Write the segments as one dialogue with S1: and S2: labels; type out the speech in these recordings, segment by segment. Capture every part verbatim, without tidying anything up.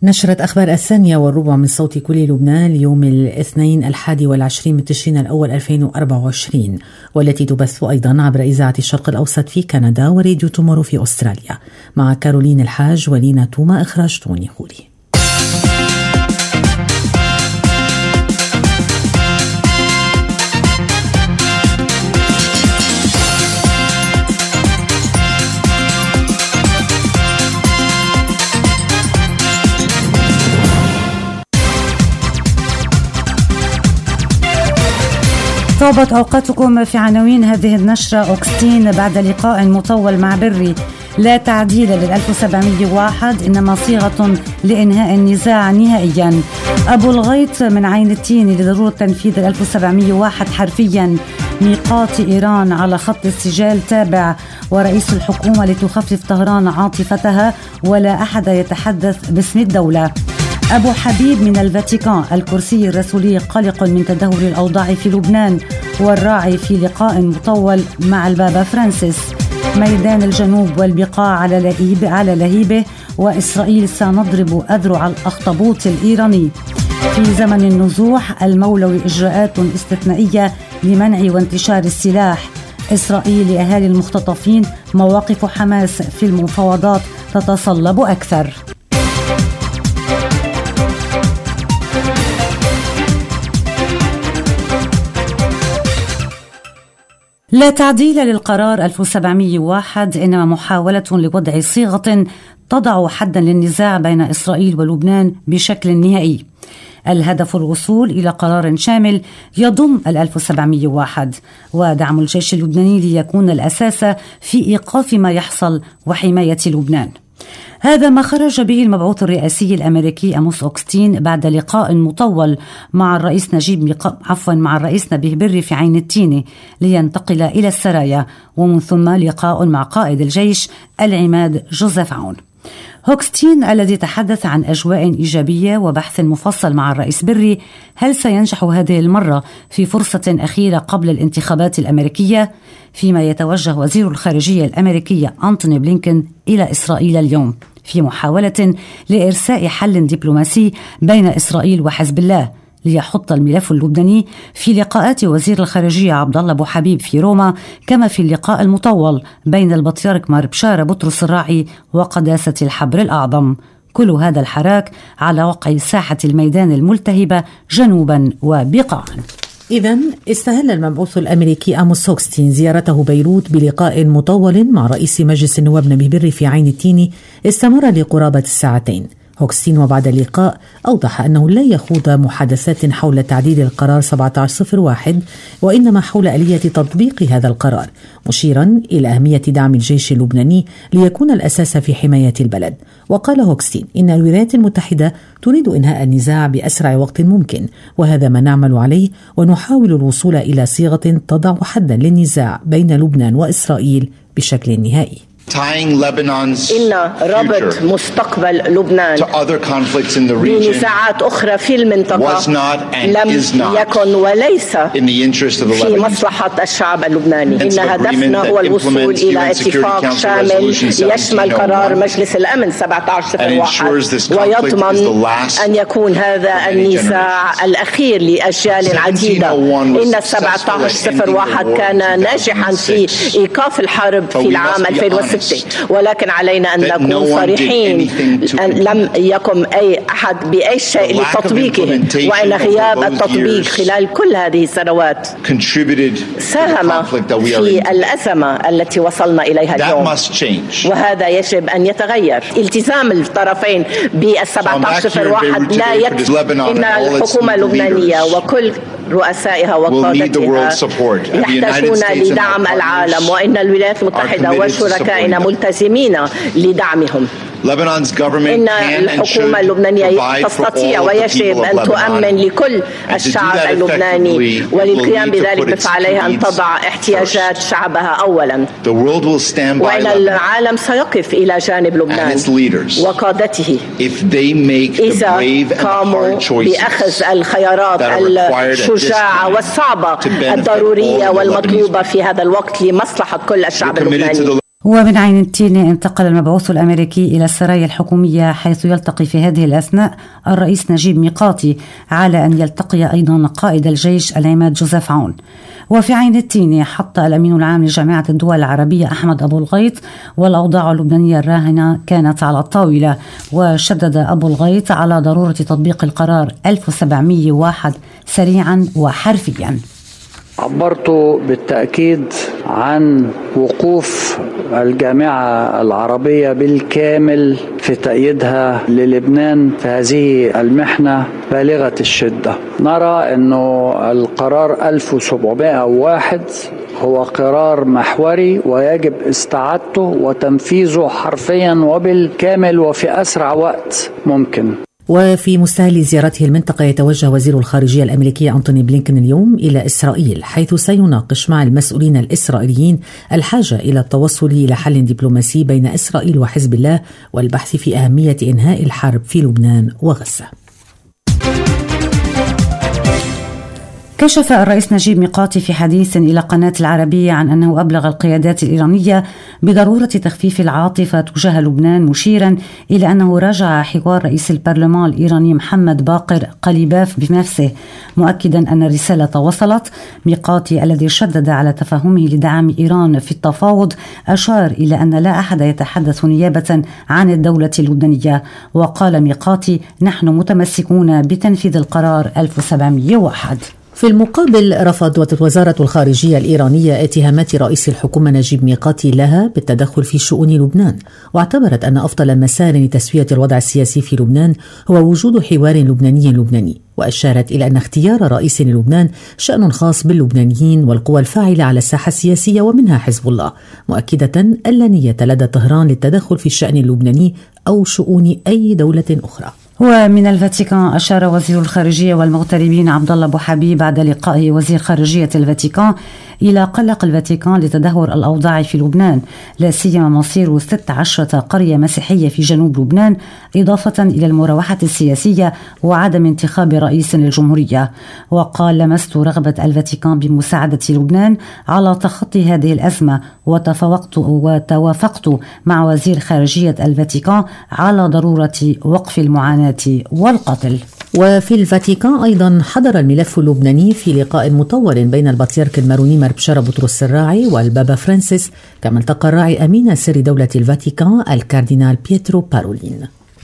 S1: نشرت أخبار الثانية والربع من صوت كل لبنان اليوم الاثنين الحادي والعشرين من تشرين الأول ألفين وأربعة وعشرين، والتي تبث أيضا عبر إذاعة الشرق الأوسط في كندا وراديو تومورو في أستراليا، مع كارولين الحاج ولينا توما. إخراج توني خولي.
S2: طابت أوقاتكم في عناوين هذه النشرة. أوغستين بعد لقاء مطول مع بري: لا تعديل لل ألف وسبعمئة وواحد إنما صيغة لإنهاء النزاع نهائيا. أبو الغيط من عين التين لضرورة تنفيذ ال ألف وسبعمئة وواحد حرفيا. ميقات إيران على خط السجال تابع، ورئيس الحكومة لتخفف طهران عاطفتها ولا أحد يتحدث باسم الدولة. أبو حبيب من الفاتيكان: الكرسي الرسولي قلق من تدهور الأوضاع في لبنان، والراعي في لقاء مطول مع البابا فرانسيس. ميدان الجنوب والبقاع على لهيبة على لهيبة وإسرائيل سنضرب أذرع الأخطبوط الإيراني. في زمن النزوح المولوي إجراءات استثنائية لمنع وانتشار السلاح. إسرائيل لأهالي المختطفين: مواقف حماس في المفاوضات تتصلب أكثر. لا تعديل للقرار ألف وسبعمئة وواحد إنما محاولة لوضع صيغة تضع حدا للنزاع بين إسرائيل ولبنان بشكل نهائي. الهدف الوصول إلى قرار شامل يضم ال ألف وسبعمئة وواحد ودعم الجيش اللبناني ليكون الأساس في إيقاف ما يحصل وحماية لبنان. هذا ما خرج به المبعوث الرئاسي الأمريكي أموس أوغستين بعد لقاء مطول مع الرئيس نجيب مق... عفوا مع الرئيس نبيه بري في عين التين لينتقل إلى السرايا، ومن ثم لقاء مع قائد الجيش العماد جوزيف عون. أوغستين الذي تحدث عن أجواء إيجابية وبحث مفصل مع الرئيس بري هل سينجح هذه المرة في فرصة أخيرة قبل الانتخابات الأمريكية، فيما يتوجه وزير الخارجية الأمريكية أنتوني بلينكن إلى إسرائيل اليوم في محاولة لإرساء حل دبلوماسي بين إسرائيل وحزب الله ليحط الملف اللبناني في لقاءات وزير الخارجية عبد الله أبو حبيب في روما، كما في اللقاء المطول بين البطريرك مار بشارة بطرس الراعي وقداسة الحبر الأعظم. كل هذا الحراك على وقع ساحة الميدان الملتهبة جنوبا وبقاعا.
S1: إذن استهل المبعوث الأمريكي أموس أوغستين زيارته بيروت بلقاء مطول مع رئيس مجلس النواب نبيه بري في عين التين استمر لقرابة الساعتين. أوغستين وبعد اللقاء أوضح أنه لا يخوض محادثات حول تعديل القرار سبعة عشر صفر واحد، وإنما حول آلية تطبيق هذا القرار، مشيرا إلى أهمية دعم الجيش اللبناني ليكون الأساس في حماية البلد. وقال أوغستين إن الولايات المتحدة تريد إنهاء النزاع بأسرع وقت ممكن، وهذا ما نعمل عليه، ونحاول الوصول إلى صيغة تضع حدا للنزاع بين لبنان وإسرائيل بشكل نهائي.
S3: إن ربط مستقبل لبنان بنزاعات أخرى في المنطقة لم يكن وليس في مصلحة الشعب اللبناني. إن هدفنا هو الوصول إلى اتفاق شامل يشمل قرار مجلس الأمن سبعة عشر صفر واحد ويضمن أن يكون هذا النزاع الأخير لأجيال عديدة. إن سبعة عشر صفر واحد كان ناجحا في إيقاف الحرب في العام ألفين وستة، ولكن علينا أن نكون صريحين أن لم يقم أي أحد بأي شيء لتطبيقه، وأن غياب التطبيق خلال كل هذه السنوات ساهم في الأزمة التي وصلنا إليها اليوم، وهذا يجب أن يتغير. التزام الطرفين بالسبعة عشر صفر واحد لا يكفي. إن الحكومة اللبنانية وكل رؤسائها وقادتها يحتاجون لدعم العالم، وإن الولايات المتحدة وشركائنا ملتزمين لدعمهم. إن الحكومة اللبنانية تستطيع ويجب أن تؤمن لكل الشعب اللبناني، وللقيام بذلك فعليها أن تضع احتياجات شعبها أولا، وإن العالم سيقف إلى جانب لبنان وقادته إذا قاموا بأخذ الخيارات الشجاعة والصعبة الضرورية والمطلوبة في هذا الوقت لمصلحة كل الشعب اللبناني.
S2: ومن عين التين انتقل المبعوث الأمريكي إلى السرايا الحكومية، حيث يلتقي في هذه الأثناء الرئيس نجيب ميقاتي، على أن يلتقي أيضا قائد الجيش العماد جوزيف عون. وفي عين التين حط الأمين العام لجامعة الدول العربية أحمد أبو الغيط والأوضاع اللبنانية الراهنة كانت على الطاولة، وشدد أبو الغيط على ضرورة تطبيق القرار ألف وسبعمئة وواحد سريعا وحرفيا.
S4: عبرت بالتأكيد عن وقوف الجامعة العربية بالكامل في تأييدها للبنان في هذه المحنة بالغة الشدة. نرى أنه القرار ألف وسبعمئة وواحد هو قرار محوري ويجب استعادته وتنفيذه حرفيا وبالكامل وفي أسرع وقت ممكن.
S1: وفي مستهل زيارته المنطقة يتوجه وزير الخارجية الأمريكي أنتوني بلينكن اليوم إلى إسرائيل، حيث سيناقش مع المسؤولين الإسرائيليين الحاجة إلى التوصل إلى حل دبلوماسي بين إسرائيل وحزب الله والبحث في أهمية إنهاء الحرب في لبنان وغزة.
S2: كشف الرئيس نجيب ميقاتي في حديث إلى قناة العربية عن أنه أبلغ القيادات الإيرانية بضرورة تخفيف العاطفة تجاه لبنان، مشيرا إلى أنه راجع حوار رئيس البرلمان الإيراني محمد باقر قليباف بنفسه، مؤكدا أن الرسالة وصلت. ميقاتي الذي شدد على تفهمه لدعم إيران في التفاوض أشار إلى أن لا أحد يتحدث نيابة عن الدولة اللبنانية، وقال ميقاتي: نحن متمسكون بتنفيذ القرار ألف وسبعمئة وواحد.
S1: في المقابل رفضت وزارة الخارجية الإيرانية اتهامات رئيس الحكومة نجيب ميقاتي لها بالتدخل في شؤون لبنان، واعتبرت أن أفضل مسار لتسوية الوضع السياسي في لبنان هو وجود حوار لبناني لبناني، وأشارت إلى أن اختيار رئيس للبنان شأن خاص باللبنانيين والقوى الفاعلة على الساحة السياسية ومنها حزب الله، مؤكدة أن لا نية لدى طهران للتدخل في الشأن اللبناني أو شؤون أي دولة أخرى.
S2: ومن الفاتيكان أشار وزير الخارجية والمغتربين عبد الله أبو حبيب بعد لقائه وزير خارجية الفاتيكان إلى قلق الفاتيكان لتدهور الأوضاع في لبنان، لا سيما مصير ستة عشر قرية مسيحية في جنوب لبنان، إضافة إلى المراوحة السياسية وعدم انتخاب رئيس للجمهورية. وقال: لمست رغبة الفاتيكان بمساعدة لبنان على تخطي هذه الأزمة، وتفوقت وتوافقت مع وزير خارجية الفاتيكان على ضرورة وقف المعاناة والقتل.
S1: وفي الفاتيكان أيضا حضر الملف اللبناني في لقاء مطول بين البطريرك الماروني مار بشارة بطرس الراعي والبابا فرانسيس، كما التقى الراعي أمين سر دولة الفاتيكان الكاردينال بيترو بارولين.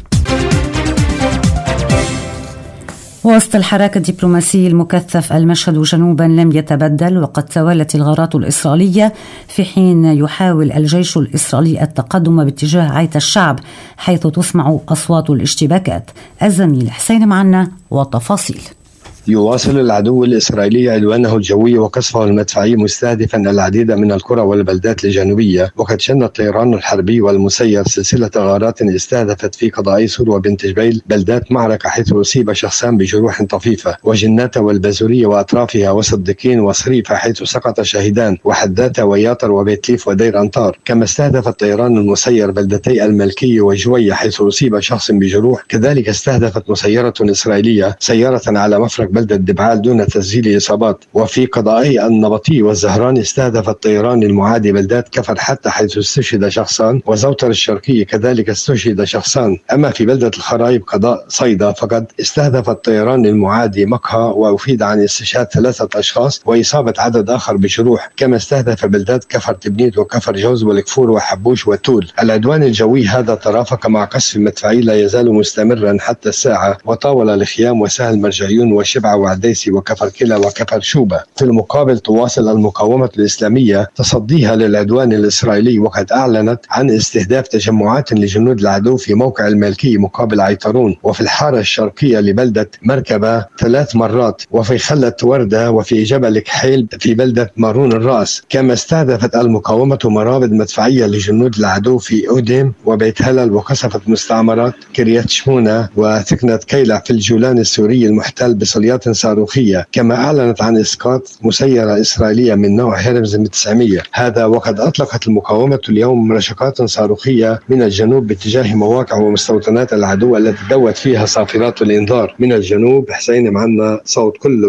S2: وسط الحراك الدبلوماسي المكثف المشهد جنوبا لم يتبدل، وقد توالت الغارات الإسرائيلية في حين يحاول الجيش الإسرائيلي التقدم باتجاه عيت الشعب، حيث تسمع أصوات الاشتباكات. الزميل حسين معنا والتفاصيل.
S5: يواصل العدو الإسرائيلي عدوانه الجوي وقصفه المدفعي مستهدفا العديد من القرى والبلدات الجنوبية، وقد شن الطيران الحربي والمسير سلسلة غارات استهدفت في قضاء سور وبنت جبيل بلدات معركة، حيث أصيب شخصان بجروح طفيفة، وجناتة والبازورية وأطرافها وصدقين وصريفة حيث سقط شهيدان، وحداثة وياطر وبيت ليف ودير أنطار. كما استهدف الطيران المسير بلدتي الملكية وجوية حيث أصيب شخص بجروح. كذلك استهدفت مسيرة إسرائيلية سيارة على مفرق بلدة دبعال دون تسجيل إصابات. وفي قضائي النبطي والزهراني استهدف الطيران المعادي بلدات كفر حتى حيث استشهد شخصان، وزوتر الشرقية كذلك استشهد شخصان. أما في بلدة الخرايب قضاء صيدا فقد استهدف الطيران المعادي مقهى وأفيد عن استشهاد ثلاثة أشخاص وإصابة عدد آخر بجروح. كما استهدف بلدات كفر تبنيت وكفر جوز والكفور وحبوش وتول. العدوان الجوي هذا ترافق مع قصف مدفعي لا يزال مستمرا حتى الساعة، وطاول الخيام وسهل مرجعيون وشبع وعديسي وكفر كلا وكفر شوبة. في المقابل تواصل المقاومة الإسلامية تصديها للعدوان الإسرائيلي، وقد أعلنت عن استهداف تجمعات لجنود العدو في موقع الملكي مقابل عيطرون، وفي الحارة الشرقية لبلدة مركبة ثلاث مرات، وفي خلة وردة، وفي جبل كحيل في بلدة مارون الرأس. كما استهدفت المقاومة مرابط مدفعية لجنود العدو في أوديم وبيت هلل، وقصفت مستعمرات كريات شمونة وثكنة كيلع في الجولان السوري المحتل بصليات صاروخية. كما أعلنت عن إسقاط مسيرة إسرائيلية من نوع هيرمز تسعمية، هذا وقد أطلقت المقاومة اليوم رشقات صاروخية من الجنوب باتجاه مواقع ومستوطنات العدو التي دوت فيها صافرات الإنذار. من الجنوب حسين معنا، صوت كل لبنان.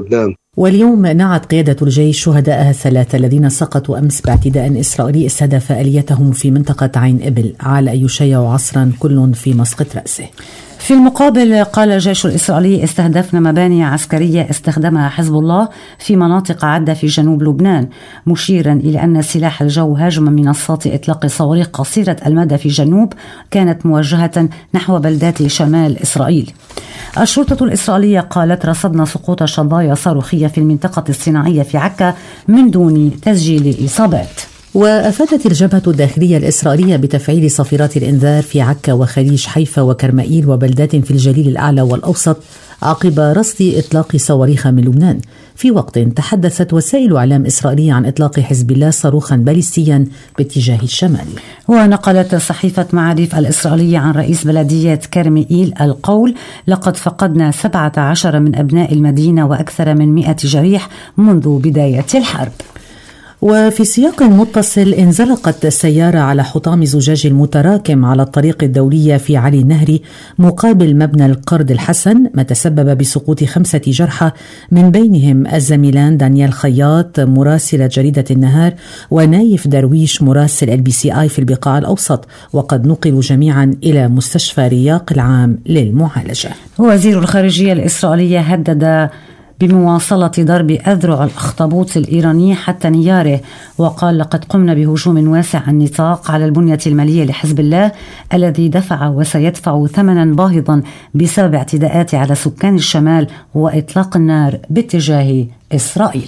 S1: واليوم نعت قيادة الجيش شهداءها الثلاثة الذين سقطوا أمس باعتداء إسرائيلي استهدف آليتهم في منطقة عين إبل على يشيع عصرا كل في مسقط رأسه.
S2: في المقابل قال الجيش الإسرائيلي استهدفنا مباني عسكرية استخدمها حزب الله في مناطق عدة في جنوب لبنان، مشيرا إلى أن سلاح الجو هاجم منصات إطلاق صواريخ قصيرة المدى في الجنوب كانت موجهة نحو بلدات شمال إسرائيل. الشرطة الإسرائيلية قالت رصدنا سقوط شظايا صاروخية في المنطقة الصناعية في عكا من دون تسجيل إصابات.
S1: وأفادت الجبهة الداخلية الإسرائيلية بتفعيل صفيرات الإنذار في عكا وخليج حيفا وكرمائيل وبلدات في الجليل الأعلى والأوسط عقب رصد إطلاق صواريخ من لبنان، في وقت تحدثت وسائل إعلام إسرائيلية عن إطلاق حزب الله صاروخا باليستيا باتجاه الشمال.
S2: ونقلت صحيفة معارف الإسرائيلية عن رئيس بلدية كرمائيل القول: لقد فقدنا سبعة عشر من أبناء المدينة وأكثر من مئة جريح منذ بداية الحرب.
S1: وفي سياق متصل انزلقت سيارة على حطام زجاج المتراكم على الطريق الدولية في علي النهري مقابل مبنى القرد الحسن، ما تسبب بسقوط خمسة جرحى من بينهم الزميلان دانيال خياط مراسل جريدة النهار ونايف درويش مراسل ال بي سي آي في البقاع الأوسط، وقد نقلوا جميعا إلى مستشفى رياق العام للمعالجة.
S2: وزير الخارجية الإسرائيلية هدد بمواصلة ضرب أذرع الأخطبوط الإيراني حتى نياره، وقال: لقد قمنا بهجوم واسع النطاق على البنية المالية لحزب الله الذي دفع وسيدفع ثمنا باهظا بسبب اعتداءات على سكان الشمال وإطلاق النار باتجاه إسرائيل.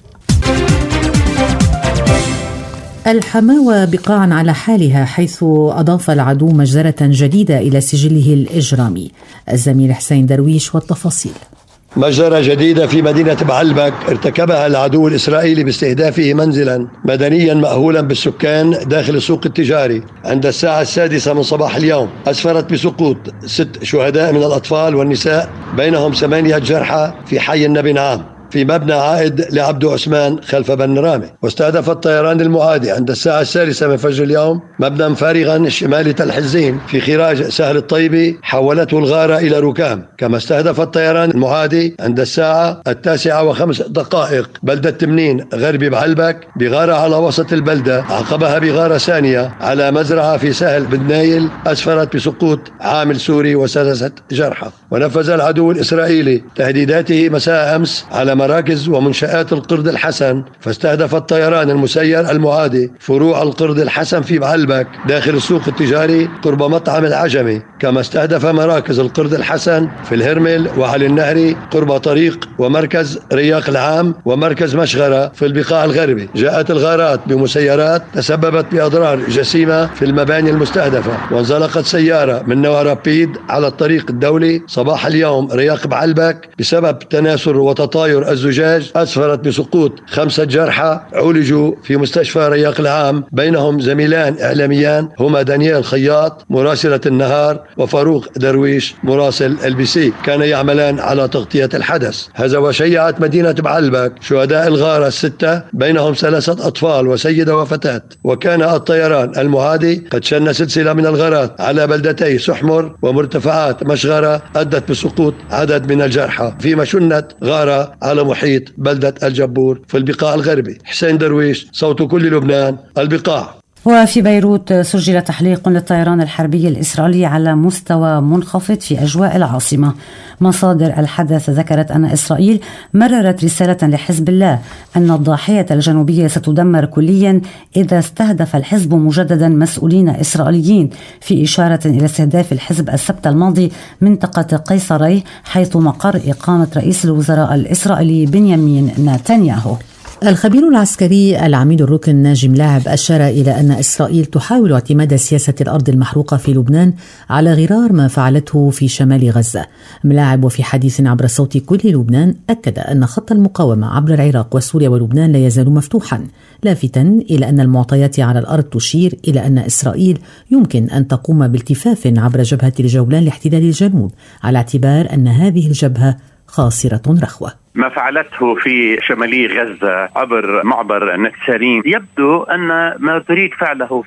S1: الحماوة بقاعا على حالها، حيث أضاف العدو مجزرة جديدة إلى سجله الإجرامي. الزميل حسين درويش والتفاصيل.
S6: مجزرة جديدة في مدينة بعلبك ارتكبها العدو الإسرائيلي باستهدافه منزلا مدنيا مأهولا بالسكان داخل السوق التجاري عند الساعة السادسة من صباح اليوم، أسفرت بسقوط ست شهداء من الأطفال والنساء بينهم ثمانية جرحى في حي النبي نعام في مبنى عائد لعبد عثمان خلف بن رامي. واستهدف الطيران المعادي عند الساعة الثالثة من فجر اليوم مبنى فارغا شمال تل حزين في خراج سهل الطيبي حولته الغارة إلى ركام. كما استهدف الطيران المعادي عند الساعة التاسعة وخمس دقائق بلدة تمنين غربي بعلبك بغارة على وسط البلدة، عقبها بغارة ثانية على مزرعة في سهل بن نايل أسفرت بسقوط عامل سوري وسادسة جرحى. ونفذ العدو الإسرائيلي تهديداته مساء أمس على مراكز ومنشآت القرد الحسن، فاستهدف الطيران المسير المعادي فروع القرد الحسن في بعلبك داخل السوق التجاري قرب مطعم العجمي. كما استهدف مراكز القرد الحسن في الهرمل وعلي النهري قرب طريق ومركز رياق العام ومركز مشغرة في البقاع الغربي. جاءت الغارات بمسيرات تسببت بأضرار جسيمة في المباني المستهدفة، وانزلقت سيارة من نوع رابيد على الطريق الدولي صباح اليوم رياق بعلبك بسبب تناثر وتطاير الزجاج، أسفرت بسقوط خمسة جرحى عولجوا في مستشفى رياق العام، بينهم زميلان إعلاميان هما دانيال خياط مراسلة النهار وفاروق درويش مراسل ال بي سي، كان يعملان على تغطية الحدث. هذا وشيعت مدينة بعلبك شهداء الغارة الستة بينهم ثلاثة أطفال وسيدة وفتاة. وكان الطيران المعادي قد شن سلسلة من الغارات على بلدتي سحمر ومرتفعات مشغرة أدت بسقوط عدد من الجرحى، فيما شنت غارة على محيط بلدة الجبور في البقاع الغربي. حسين درويش، صوت كل لبنان، البقاع.
S2: وفي بيروت سجل تحليق للطيران الحربي الإسرائيلي على مستوى منخفض في أجواء العاصمة. مصادر الحدث ذكرت أن إسرائيل مررت رسالة لحزب الله أن الضاحية الجنوبية ستدمر كليا إذا استهدف الحزب مجددا مسؤولين إسرائيليين، في إشارة إلى استهداف الحزب السبت الماضي منطقة قيصري حيث مقر إقامة رئيس الوزراء الإسرائيلي بنيامين نتنياهو.
S1: الخبير العسكري العميد الركن ناجي ملاعب أشار إلى أن إسرائيل تحاول اعتماد سياسة الأرض المحروقة في لبنان على غرار ما فعلته في شمال غزة. ملاعب وفي حديث عبر صوت كل لبنان أكد أن خط المقاومة عبر العراق وسوريا ولبنان لا يزال مفتوحا، لافتا إلى أن المعطيات على الأرض تشير إلى أن إسرائيل يمكن أن تقوم بالتفاف عبر جبهة الجولان لاحتلال الجنوب، على اعتبار أن هذه الجبهة خاسرة رخوة.
S7: ما فعلته في شمالي غزة عبر معبر نتسارين يبدو أن ما تريد فعله في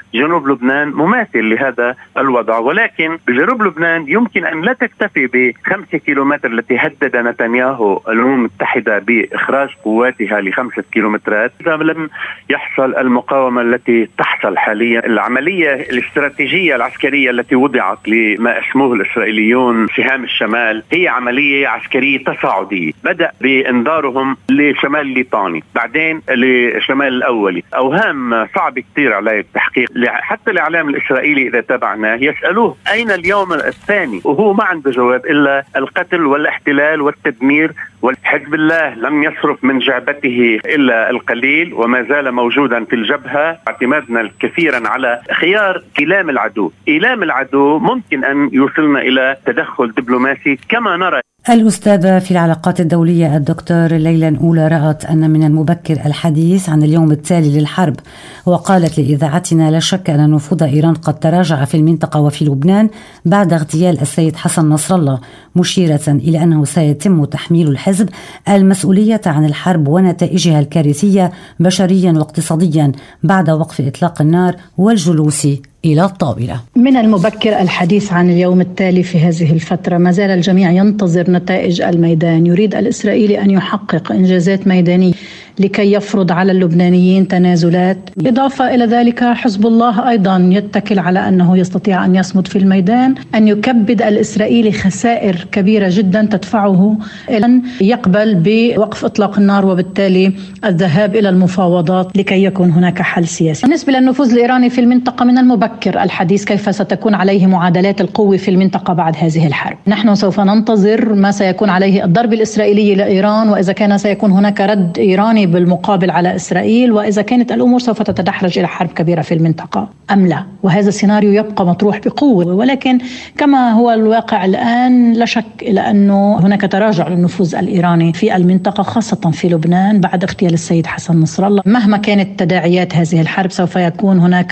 S7: جنوب لبنان مماثل لهذا الوضع، ولكن جنوب لبنان يمكن أن لا تكتفي بخمسة كيلومتر التي هدد نتنياهو الأمم المتحدة بإخراج قواتها لخمسة كيلومترات إذا لم يحصل المقاومة التي تحصل حاليا. العملية الاستراتيجية العسكرية التي وضعت لما اسموه الإسرائيليون سهام الشمال هي عملية عسكرية تصاعدية، بدأ بإنذارهم لشمال الليطاني بعدين لشمال الأولي. أوهام صعب كتير على التحقيق، حتى الإعلام الإسرائيلي إذا تابعناه يسألوه أين اليوم الثاني، وهو ما عنده جواب إلا القتل والاحتلال والتدمير. والحزب الله لم يصرف من جعبته إلا القليل وما زال موجودا في الجبهة. اعتمادنا كثيرا على خيار إيلام العدو. إيلام العدو ممكن أن يوصلنا إلى تدخل دبلوماسي كما نرى.
S2: الأستاذة في العلاقات الدولية الدكتور ليلى نقولة رأت أن من المبكر الحديث عن اليوم التالي للحرب، وقالت لإذاعتنا: لا شك أن نفوذ إيران قد تراجع في المنطقة وفي لبنان بعد اغتيال السيد حسن نصر الله، مشيرة إلى أنه سيتم تحميل الحزب المسؤولية عن الحرب ونتائجها الكارثية بشريا واقتصاديا بعد وقف إطلاق النار والجلوس إلى الطاولة.
S8: من المبكر الحديث عن اليوم التالي في هذه الفترة. ما زال الجميع ينتظر نتائج الميدان. يريد الإسرائيلي أن يحقق إنجازات ميدانية لكي يفرض على اللبنانيين تنازلات. إضافة إلى ذلك حزب الله أيضا يتكل على أنه يستطيع أن يصمد في الميدان، أن يكبد الإسرائيلي خسائر كبيرة جدا تدفعه إلى أن يقبل بوقف إطلاق النار وبالتالي الذهاب إلى المفاوضات لكي يكون هناك حل سياسي. بالنسبة للنفوذ الإيراني في المنطقة، من المبكر الحديث كيف ستكون عليه معادلات القوة في المنطقة بعد هذه الحرب. نحن سوف ننتظر ما سيكون عليه الضرب الإسرائيلي لإيران، وإذا كان سيكون هناك رد إيراني بالمقابل على إسرائيل، وإذا كانت الأمور سوف تتدحرج إلى حرب كبيرة في المنطقة أم لا. وهذا السيناريو يبقى مطروح بقوة، ولكن كما هو الواقع الآن لا شك إلى أنه هناك تراجع للنفوذ الإيراني في المنطقة، خاصة في لبنان بعد اغتيال السيد حسن نصر الله. مهما كانت تداعيات هذه الحرب سوف يكون هناك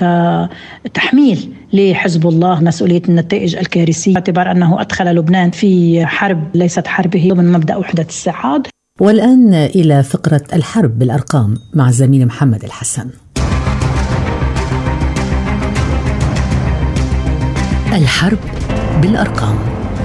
S8: تحميل لحزب الله مسؤولية النتائج الكارثية، باعتبار أنه أدخل لبنان في حرب ليست حربه من مبدأ وحدة الصعاد.
S1: والآن إلى فقرة الحرب بالأرقام مع الزميل محمد الحسن. الحرب بالأرقام.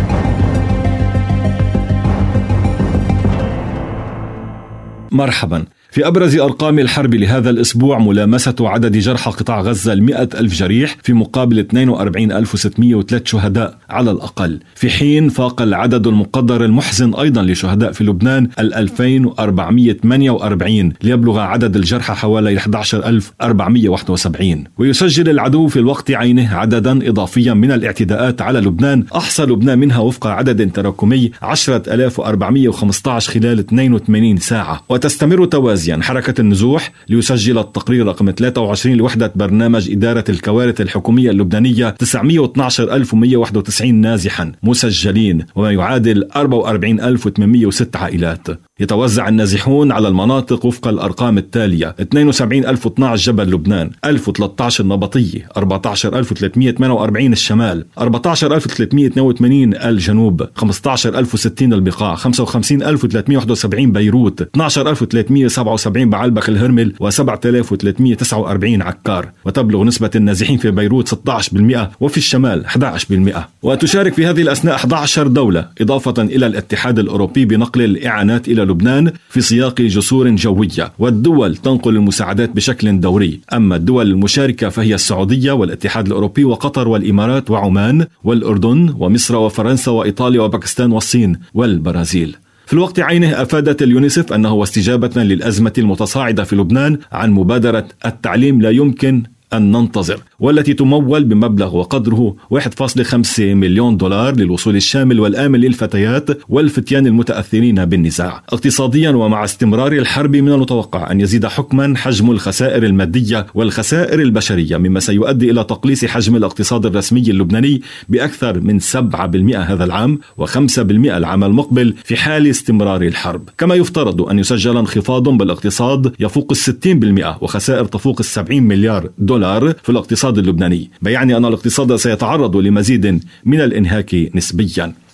S9: مرحبا. في أبرز أرقام الحرب لهذا الأسبوع ملامسة عدد جرحى قطاع غزة المئة ألف جريح في مقابل اثنين وأربعين ألف وستمئة وثلاثة شهداء على الأقل، في حين فاق العدد المقدر المحزن أيضا لشهداء في لبنان الألفين وأربعمئة وثمانية وأربعين ليبلغ عدد الجرحى حوالي أحد عشر ألف وأربعمئة وواحد وسبعين. ويسجل العدو في الوقت عينه عددا إضافيا من الاعتداءات على لبنان أحصى لبنان منها وفق عدد تراكمي عشرة آلاف وأربعمئة وخمسة عشر خلال اثنين وثمانين ساعة. وتستمر توازي حركة النزوح ليسجل التقرير رقم ثلاثة وعشرين لوحدة برنامج إدارة الكوارث الحكومية اللبنانية تسعمئة واثني عشر ألف ومئة وواحد وتسعين نازحا مسجلين، وما يعادل أربعة وأربعين ألف وثمانمئة وستة عائلات. يتوزع النازحون على المناطق وفق الأرقام التالية: اثنين وسبعين ألف واثني عشر جبل لبنان، ألف وثلاثة عشر النبطية، أربعة عشر ألف وثلاثمئة وثمانية وأربعين الشمال، أربعة عشر ألف وثلاثمئة واثنين وثمانين الجنوب، خمسة عشر ألف وستين البقاع، خمسة وخمسين ألف وثلاثمئة وواحد وسبعين بيروت، اثني عشر ألف وثلاثمئة وسبعة وسبعين بعلبك الهرمل، وسبعة آلاف وثلاثمئة وتسعة وأربعين عكار. وتبلغ نسبة النازحين في بيروت ستة عشر بالمئة وفي الشمال أحد عشر بالمئة. وتشارك في هذه الأثناء أحد عشر دولة إضافة إلى الاتحاد الأوروبي بنقل الإعانات إلى لبنان في سياق جسور جوية، والدول تنقل المساعدات بشكل دوري. أما الدول المشاركة فهي السعودية والاتحاد الأوروبي وقطر والإمارات وعمان والأردن ومصر وفرنسا وإيطاليا وباكستان والصين والبرازيل. في الوقت عينه أفادت اليونيسف أنه واستجابة للأزمة المتصاعدة في لبنان عن مبادرة التعليم لا يمكن أن ننتظر، والتي تمول بمبلغ وقدره واحد فاصلة خمسة مليون دولار للوصول الشامل والآمن للفتيات والفتيان المتأثرين بالنزاع. اقتصاديا ومع استمرار الحرب من المتوقع أن يزيد حكما حجم الخسائر المادية والخسائر البشرية، مما سيؤدي إلى تقليص حجم الاقتصاد الرسمي اللبناني بأكثر من سبعة بالمئة هذا العام وخمسة بالمئة العام المقبل في حال استمرار الحرب. كما يفترض أن يسجل انخفاض بالاقتصاد يفوق الستين بالمئة وخسائر تفوق السبعين مليار دولار في الاقتصاد اللبناني، بيعني أن الاقتصاد سيتعرض لمزيد من الانهاك نسبيا.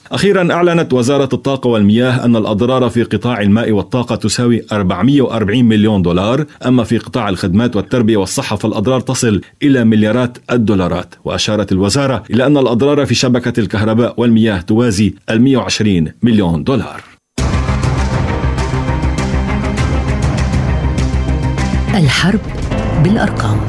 S9: أخيرا أعلنت وزارة الطاقة والمياه أن الأضرار في قطاع الماء والطاقة تساوي أربعمئة وأربعين مليون دولار، أما في قطاع الخدمات والتربية والصحة فالأضرار تصل إلى مليارات الدولارات. وأشارت الوزارة إلى أن الأضرار في شبكة الكهرباء والمياه توازي مئة وعشرين مليون دولار.
S1: الحرب بالأرقام.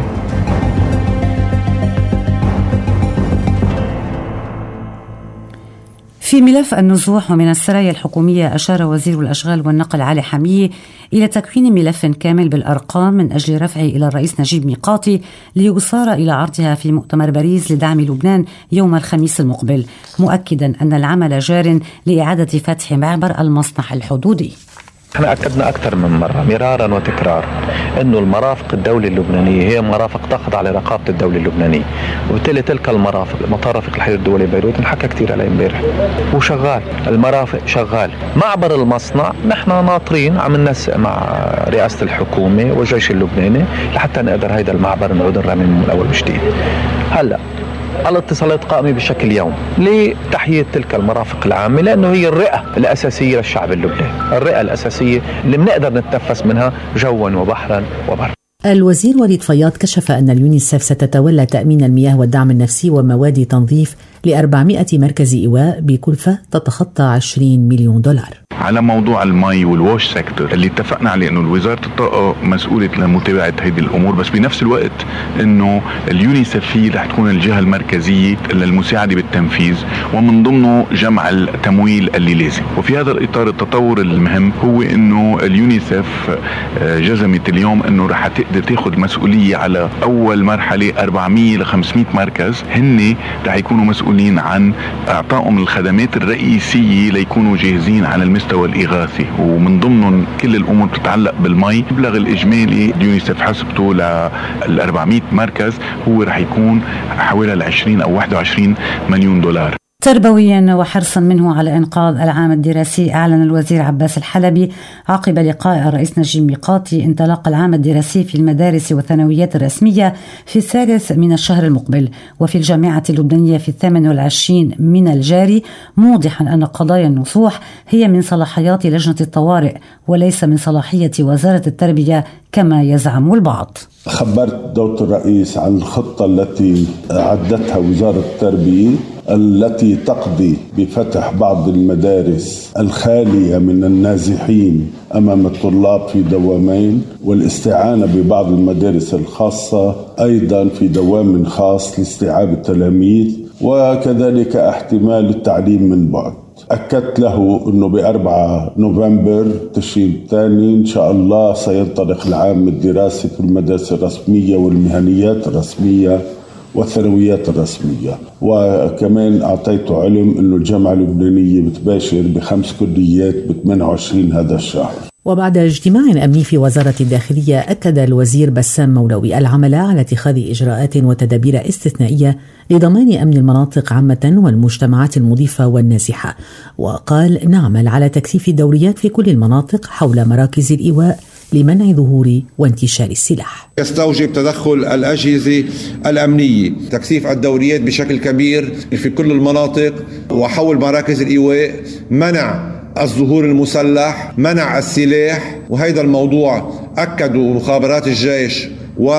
S2: في ملف النزوح ومن السرايا الحكومية، أشار وزير الأشغال والنقل علي حمية إلى تكوين ملف كامل بالأرقام من أجل رفعه إلى الرئيس نجيب ميقاتي ليصار إلى عرضها في مؤتمر باريس لدعم لبنان يوم الخميس المقبل، مؤكدا أن العمل جار لإعادة فتح معبر المصنع الحدودي.
S10: احنا أكدنا أكثر من مرة مرارا وتكرار أنه المرافق الدولة اللبنانية هي مرافق تخضع لرقابة الدولة اللبنانية، وبالتالي تلك المرافق مطار الحي الدولي بيروت انحكى كثير عليه امبارح وشغال، المرافق شغال. معبر المصنع نحن ناطرين عم ننسق مع رئاسة الحكومة والجيش اللبناني لحتى نقدر هيدا المعبر نعود نرمي من الأول وجديد. هلا الاتصالات قائمة بشكل يوم لتحية تلك المرافق العامة، لأنه هي الرئة الأساسية للشعب اللبناني، الرئة الأساسية اللي بنقدر نتنفس منها جوا وبحرا وبرا.
S1: الوزير وليد فياض كشف أن اليونيسف ستتولى تأمين المياه والدعم النفسي ومواد تنظيف لأربعمائة مركز إيواء بكلفة تتخطى عشرين مليون دولار.
S11: على موضوع المي والووش سيكتور اللي اتفقنا عليه انه وزارة الطاقة مسؤولة لمتابعة هذه الامور، بس بنفس الوقت انه اليونيسف هي رح تكون الجهة المركزية للمساعدة بالتنفيذ، ومن ضمنه جمع التمويل اللي لازم. وفي هذا الاطار التطور المهم هو انه اليونيسف جزمت اليوم انه رح تقدر تاخذ مسؤولية على اول مرحلة أربعمئة لخمسمئة مركز، هن رح يكونوا مسؤولين عن اعطائهم الخدمات الرئيسية ليكونوا جاهزين على المستوى الإغاثي، ومن ضمنهم كل الأمور تتعلق بالمي. المبلغ الإجمالي اليونيسف حسبته للأربعمئة مركز هو رح يكون حوالي العشرين أو واحد وعشرين مليون دولار.
S2: تربويا وحرصا منه على إنقاذ العام الدراسي، أعلن الوزير عباس الحلبي عقب لقاء الرئيس نجيب ميقاتي انطلاق العام الدراسي في المدارس والثانويات الرسمية في الثالث من الشهر المقبل وفي الجامعة اللبنانية في الثامن والعشرين من الجاري، موضحا أن قضايا النصوح هي من صلاحيات لجنة الطوارئ وليس من صلاحية وزارة التربية كما يزعم البعض.
S12: خبرت دولة الرئيس عن الخطة التي أعدتها وزارة التربية التي تقضي بفتح بعض المدارس الخالية من النازحين أمام الطلاب في دوامين، والاستعانة ببعض المدارس الخاصة أيضا في دوام خاص لاستيعاب التلاميذ، وكذلك احتمال التعليم من بعد. أكدت له أنه بأربعة نوفمبر تشرين الثاني إن شاء الله سينطلق العام الدراسي في المدارس الرسمية والمهنيات الرسمية والثانويات الرسمية. وكمان أعطيته علم أنه الجامعة اللبنانية بتباشر بخمس كليات ب ثمانية وعشرين هذا الشهر.
S1: وبعد اجتماع أمني في وزارة الداخلية، أكد الوزير بسام مولوي العمل على اتخاذ إجراءات وتدابير استثنائية لضمان أمن المناطق عامة والمجتمعات المضيفة والنازحة، وقال نعمل على تكثيف الدوريات في كل المناطق حول مراكز الإيواء لمنع ظهور وانتشار السلاح.
S13: يستوجب تدخل الأجهزة الأمنية، تكثيف الدوريات بشكل كبير في كل المناطق وحول مراكز الإيواء، منع الظهور المسلح، منع السلاح. وهذا الموضوع أكدوا مخابرات الجيش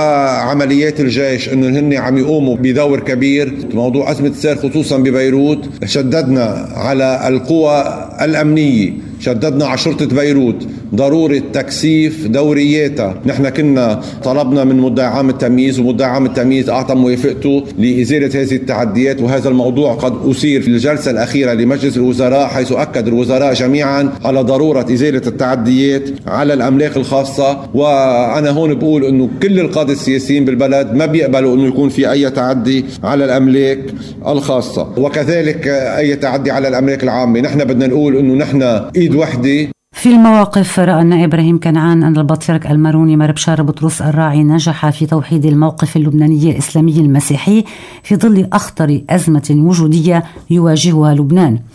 S13: وعمليات الجيش أنه هن عم يقوموا بدور كبير. موضوع أزمة السير خصوصا ببيروت، شددنا على القوى الأمنية، شددنا على شرطة بيروت ضرورة تكثيف دورياتها. نحن كنا طلبنا من مدعي عام التمييز، ومدعي عام التمييز أعطى موافقته لإزالة هذه التعديات، وهذا الموضوع قد أثير في الجلسة الأخيرة لمجلس الوزراء، حيث أكد الوزراء جميعا على ضرورة إزالة التعديات على الأملاك الخاصة. وأنا هون بقول أنه كل القادة السياسيين بالبلد ما بيقبلوا أنه يكون في أي تعدي على الأملاك الخاصة، وكذلك أي تعدي على الأملاك العامة. نحن بدنا نقول أنه نحن إيد وحدة.
S2: في المواقف، رأى النائب إبراهيم كنعان أن البطريرك الماروني مار بشار بطرس الراعي نجح في توحيد الموقف اللبناني الإسلامي المسيحي في ظل أخطر أزمة وجودية يواجهها لبنان.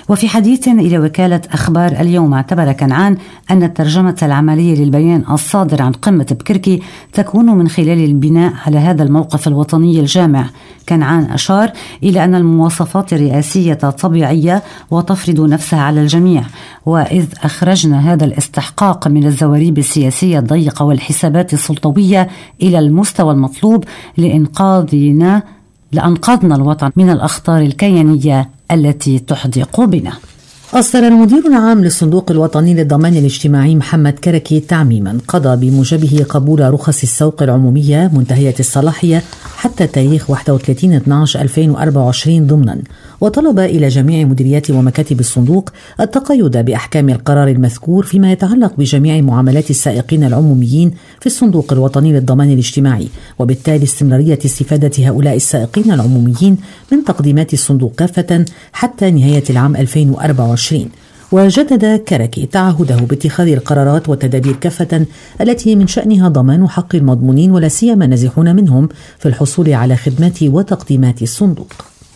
S2: وفي حديث إلى وكالة أخبار اليوم اعتبر كنعان أن الترجمة العملية للبيان الصادر عن قمة بكركي تكون من خلال البناء على هذا الموقف الوطني الجامع. كنعان أشار إلى أن المواصفات الرئاسية طبيعية وتفرض نفسها على الجميع، وإذ أخرجنا هذا الاستحقاق من الزواريب السياسية الضيقة والحسابات السلطوية إلى المستوى المطلوب لإنقاذنا لأنقذنا الوطن من الأخطار الكيانية التي تحدق بنا.
S1: أصدر المدير العام للصندوق الوطني للضمان الاجتماعي محمد كركي تعميما قضى بموجبه قبول رخص السوق العمومية منتهية الصلاحية حتى تاريخ واحد وثلاثين اثني عشر ألفين وأربعة وعشرين ضمنا، وطلب إلى جميع مديريات ومكاتب الصندوق التقيد بأحكام القرار المذكور فيما يتعلق بجميع معاملات السائقين العموميين في الصندوق الوطني للضمان الاجتماعي، وبالتالي استمرارية استفادة هؤلاء السائقين العموميين من تقديمات الصندوق كافة حتى نهاية العام ألفين وأربعة وعشرين. وجدد كركي تعهده باتخاذ القرارات والتدابير كافة التي من شأنها ضمان حق المضمونين ولا سيما النازحون منهم في الحصول على خدمات وتقديمات الصندوق.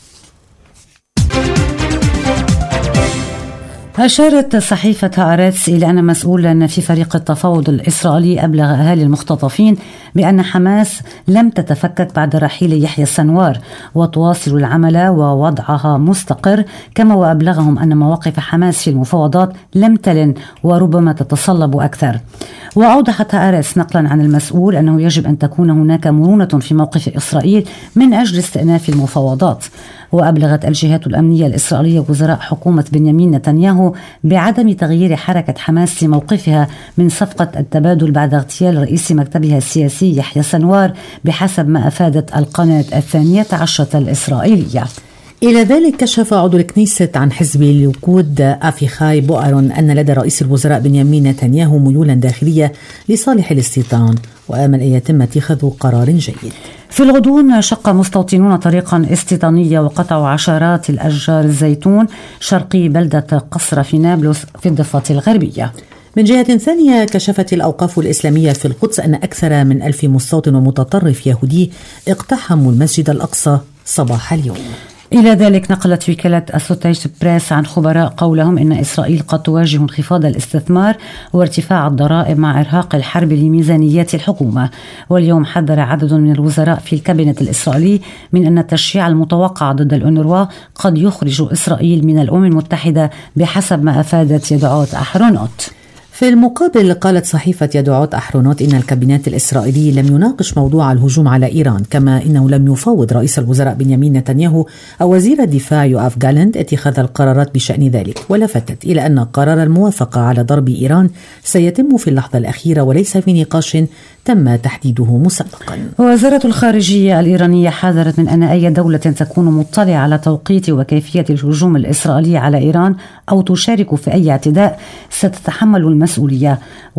S2: أشارت صحيفة هآرتس إلى أن مسؤولا في فريق التفاوض الإسرائيلي أبلغ أهالي المختطفين بأن حماس لم تتفكك بعد رحيل يحيى السنوار وتواصل العمل ووضعها مستقر، كما وأبلغهم أن مواقف حماس في المفاوضات لم تلن وربما تتصلب أكثر. وأوضحت هآرتس نقلا عن المسؤول أنه يجب أن تكون هناك مرونة في موقف إسرائيل من أجل استئناف المفاوضات. وأبلغت الجهات الأمنية الإسرائيلية وزراء حكومة بنيامين نتنياهو بعدم تغيير حركة حماس في موقفها من صفقة التبادل بعد اغتيال رئيس مكتبها السياسي يحيى سنوار بحسب ما أفادت القناة الثانية عشرة الإسرائيلية.
S1: إلى ذلك كشف عضو الكنيست عن حزب الليكود أفيخاي بؤرون أن لدى رئيس الوزراء بنيامين نتنياهو ميولا داخلية لصالح الاستيطان، وآمل أن يتم اتخاذ قرار جيد.
S2: في الغضون شق مستوطنون طريقا استيطانية وقطعوا عشرات الأشجار الزيتون شرقي بلدة قصر في نابلس في الضفة الغربية.
S1: من جهة ثانية كشفت الأوقاف الإسلامية في القدس أن أكثر من ألف مستوطن ومتطرف يهودي اقتحموا المسجد الأقصى صباح اليوم.
S2: إلى ذلك نقلت وكالة أسوسييتد بريس عن خبراء قولهم إن إسرائيل قد تواجه انخفاض الاستثمار وارتفاع الضرائب مع إرهاق الحرب لميزانيات الحكومة. واليوم حذر عدد من الوزراء في الكابينت الإسرائيلي من أن التشجيع المتوقع ضد الأونروا قد يخرج إسرائيل من الأمم المتحدة بحسب ما أفادت يدعوت أحرونوت.
S1: في المقابل قالت صحيفة يدعوت أحرونوت إن الكابينت الإسرائيلي لم يناقش موضوع الهجوم على إيران، كما إنه لم يفاوض رئيس الوزراء بنيامين نتنياهو أو وزير الدفاع يوآف جالنت اتخاذ القرارات بشأن ذلك. ولفتت إلى أن قرار الموافقة على ضرب إيران سيتم في اللحظة الأخيرة وليس في نقاش تم تحديده مسبقا.
S2: وزارة الخارجية الإيرانية حذرت من أن أي دولة تكون مطلعة على توقيت وكيفية الهجوم الإسرائيلي على إيران أو تشارك في أي اعتداء ستتحمل المسؤولية.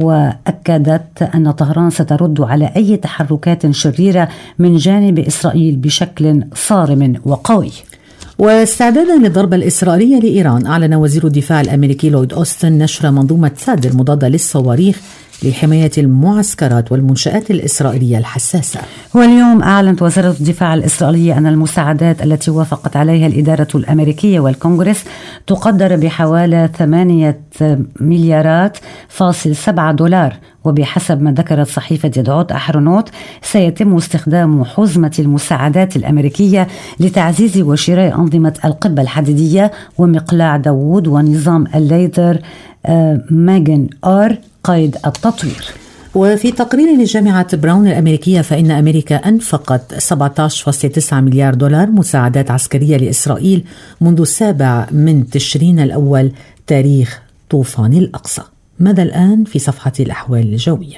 S2: وأكدت أن طهران سترد على أي تحركات شريرة من جانب إسرائيل بشكل صارم وقوي.
S1: واستعدادا للضربة الإسرائيلية لإيران، أعلن وزير الدفاع الأمريكي لويد أوستن نشر منظومة ثاد المضادة للصواريخ لحماية المعسكرات والمنشآت الإسرائيلية الحساسة.
S2: واليوم أعلنت وزارة الدفاع الإسرائيلية أن المساعدات التي وافقت عليها الإدارة الأمريكية والكونغرس تقدر بحوالي ثمانية مليارات فاصل سبعة دولار. وبحسب ما ذكرت صحيفة يدعوت أحرونوت سيتم استخدام حزمة المساعدات الأمريكية لتعزيز وشراء أنظمة القبة الحديدية ومقلاع داوود ونظام الليزر ماجن آر قيد التطوير.
S1: وفي تقرير لجامعة براون الأمريكية فإن أمريكا أنفقت سبعة عشر فاصلة تسعة مليار دولار مساعدات عسكرية لإسرائيل منذ السابع من تشرين الأول تاريخ طوفان الأقصى. ماذا الآن في صفحة الأحوال الجوية؟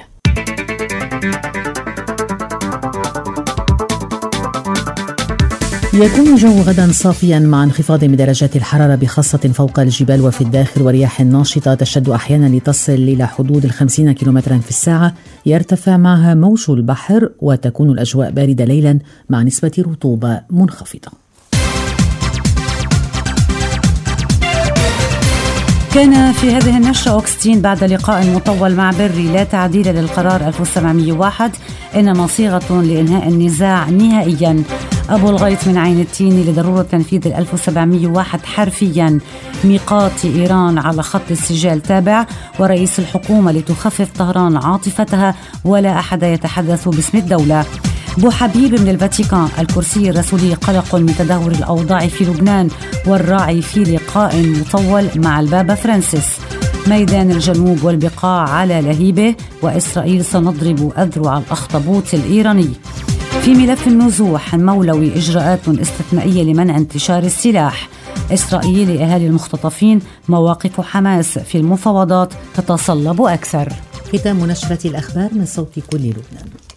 S1: يكون الجو غدا صافيا مع انخفاض من درجات الحرارة بخاصة فوق الجبال وفي الداخل، ورياح ناشطة تشد أحيانا لتصل إلى حدود الخمسين كيلومترا في الساعة، يرتفع معها موج البحر، وتكون الأجواء باردة ليلا مع نسبة رطوبة منخفضة.
S2: كان في هذه النشرة أوغستين بعد لقاء مطول مع بري لا تعديل للقرار ألف وسبعمئة وواحد إنما صيغة لإنهاء النزاع نهائيا. أبو الغيط من عين التيني لضرورة تنفيذ ألف وسبعمئة وواحد حرفيا، ميقات إيران على خط السجال تابع، ورئيس الحكومة لتخفف طهران عاطفتها ولا أحد يتحدث باسم الدولة. بو حبيب من الفاتيكان، الكرسي الرسولي قلق من تدهور الأوضاع في لبنان والراعي في لقاء مطول مع البابا فرانسيس. ميدان الجنوب والبقاع على لهيبه، وإسرائيل سنضرب أذرع الأخطبوط الإيراني. في ملف النزوح مولوي، إجراءات استثنائية لمنع انتشار السلاح. إسرائيل لأهالي المختطفين، مواقف حماس في المفاوضات تتصلب أكثر.
S1: ختام نشرة الأخبار من صوت كل لبنان.